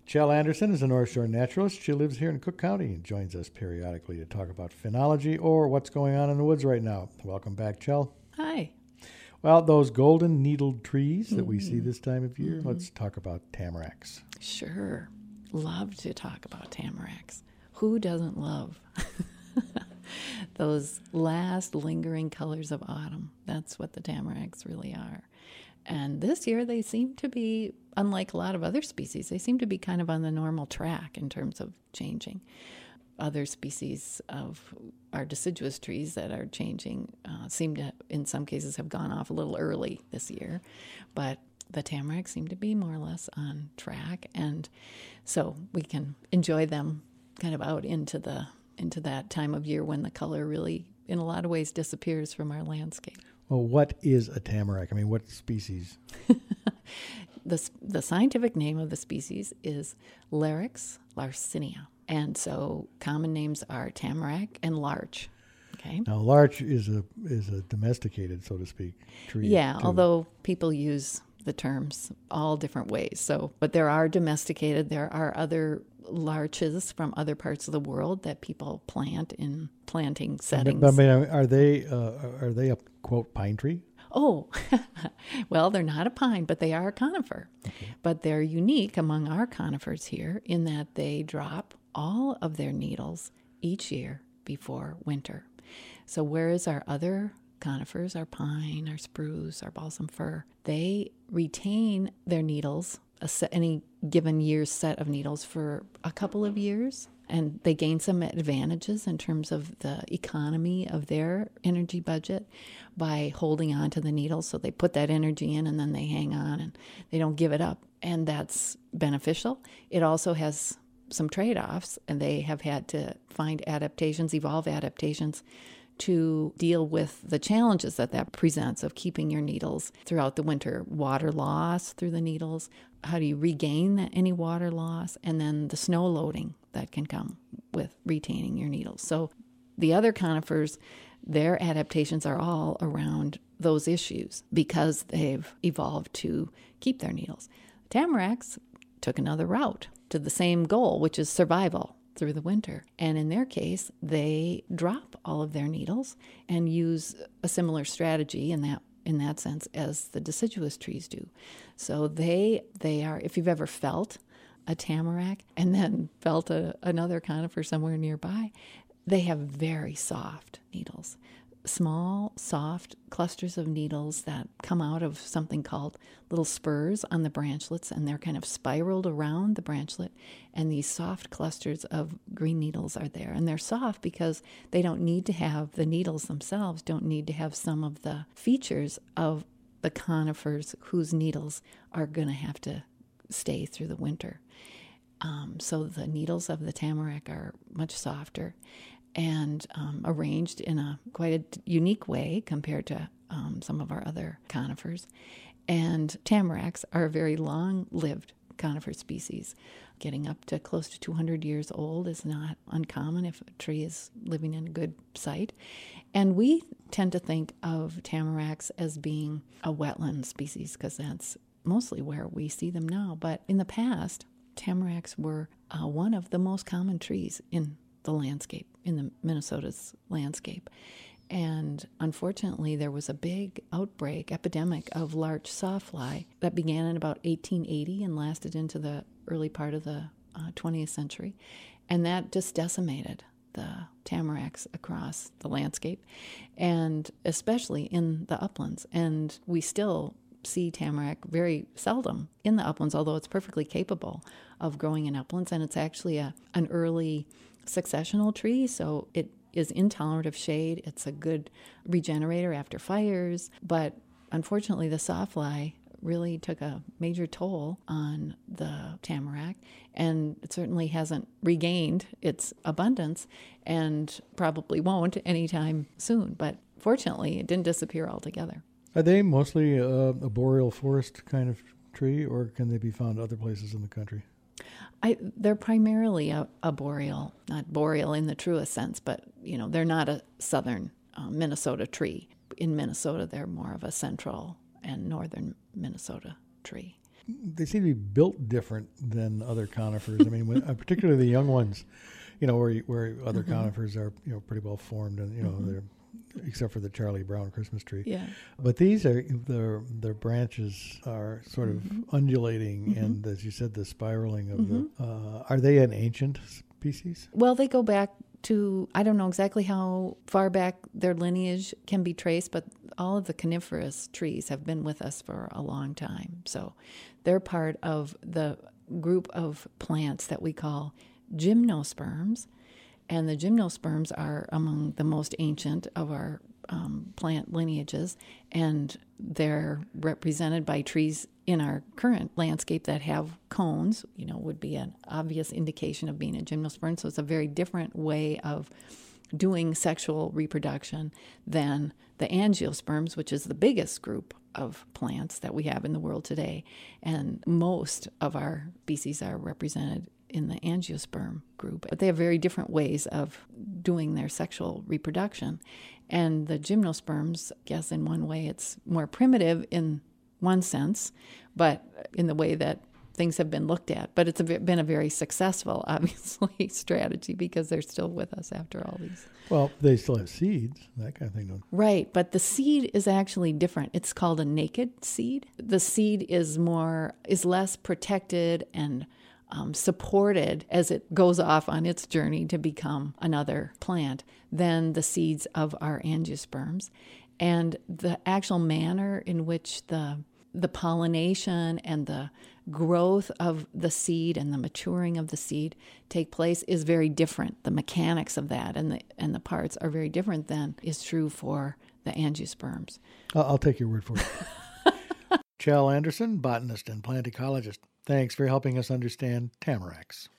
Chell Anderson is a North Shore naturalist. She lives here in Cook County and joins us periodically to talk about phenology or what's going on in the woods right now. Welcome back, Chell. Hi. Well, those golden needled trees that we see this time of year, let's talk about tamaracks. Sure. Love to talk about tamaracks. Who doesn't love those last lingering colors of autumn? That's what the tamaracks really are. And this year they seem to be, unlike a lot of other species, they seem to be kind of on the normal track in terms of changing. Other species of our deciduous trees that are changing seem to, in some cases, have gone off a little early this year. But the tamaracks seem to be more or less on track. And so we can enjoy them kind of out into that time of year when the color really, in a lot of ways, disappears from our landscape. Well, what is a tamarack? I mean, what species? The scientific name of the species is Larix larcinia. And so common names are tamarack and larch. Okay. Now, larch is a domesticated, so to speak, tree. Yeah, too. although people use the terms all different ways. So, but there are domesticated. There are other larches from other parts of the world that people plant in planting settings. But I mean, are they a quote pine tree? Oh, well, they're not a pine, but they are a conifer. Okay. But they're unique among our conifers here in that they drop all of their needles each year before winter. So whereas our other conifers, our pine, our spruce, our balsam fir, they retain their needles, any given year's set of needles, for a couple of years. And they gain some advantages in terms of the economy of their energy budget by holding on to the needles. So they put that energy in and then they hang on and they don't give it up. And that's beneficial. It also has some trade-offs, and they have had to find adaptations, evolve adaptations to deal with the challenges that presents of keeping your needles throughout the winter. Water loss through the needles. How do you regain any water loss? And then the snow loading that can come with retaining your needles. So the other conifers, their adaptations are all around those issues because they've evolved to keep their needles. Tamaracks took another route to the same goal, which is survival through the winter. And in their case, they drop all of their needles and use a similar strategy in that sense as the deciduous trees do. So they are, if you've ever felt a tamarack and then felt another conifer somewhere nearby, they have very soft needles. Small, soft clusters of needles that come out of something called little spurs on the branchlets, and they're kind of spiraled around the branchlet, and these soft clusters of green needles are there. And they're soft because they don't need to have, the needles themselves don't need to have some of the features of the conifers whose needles are going to have to stay through the winter. So the needles of the tamarack are much softer and arranged in a quite a unique way compared to some of our other conifers. And tamaracks are a very long-lived conifer species. Getting up to close to 200 years old is not uncommon if a tree is living in a good site. And we tend to think of tamaracks as being a wetland species because that's mostly where we see them now. But in the past, tamaracks were one of the most common trees in the landscape, in the Minnesota's landscape. And unfortunately, there was a big epidemic of larch sawfly that began in about 1880 and lasted into the early part of the 20th century. And that just decimated the tamaracks across the landscape, and especially in the uplands. And we still see tamarack very seldom in the uplands, although it's perfectly capable of growing in uplands. And it's actually an early successional tree, so it is intolerant of shade. It's a good regenerator after fires, but unfortunately the sawfly really took a major toll on the tamarack, and it certainly hasn't regained its abundance and probably won't anytime soon. But fortunately, it didn't disappear altogether. Are they mostly a boreal forest kind of tree, or can they be found other places in the country? They're primarily a boreal, not boreal in the truest sense, but they're not a southern Minnesota tree. In Minnesota, they're more of a central and northern Minnesota tree. they seem to be built different than other conifers. I mean, particularly the young ones, where other conifers are, pretty well formed, and they're, except for the Charlie Brown Christmas tree. Yeah. But these are their branches are sort of undulating, and as you said, the spiraling of the. Are they an ancient species? Well, they go back to, I don't know exactly how far back their lineage can be traced, but all of the coniferous trees have been with us for a long time. So they're part of the group of plants that we call gymnosperms. And the gymnosperms are among the most ancient of our plant lineages, and they're represented by trees in our current landscape that have cones, would be an obvious indication of being a gymnosperm. So it's a very different way of doing sexual reproduction than the angiosperms, which is the biggest group of plants that we have in the world today. And most of our species are represented in the angiosperm group. But they have very different ways of doing their sexual reproduction. And the gymnosperms, I guess in one way it's more primitive in one sense, but in the way that things have been looked at. But it's been a very successful, obviously, strategy because they're still with us after all these. Well, they still have seeds, that kind of thing. Right, but the seed is actually different. It's called a naked seed. The seed is less protected and supported as it goes off on its journey to become another plant than the seeds of our angiosperms. And the actual manner in which the pollination and the growth of the seed and the maturing of the seed take place is very different. The mechanics of that and the parts are very different than is true for the angiosperms. I'll take your word for it. Chell Anderson, botanist and plant ecologist. Thanks for helping us understand tamaracks.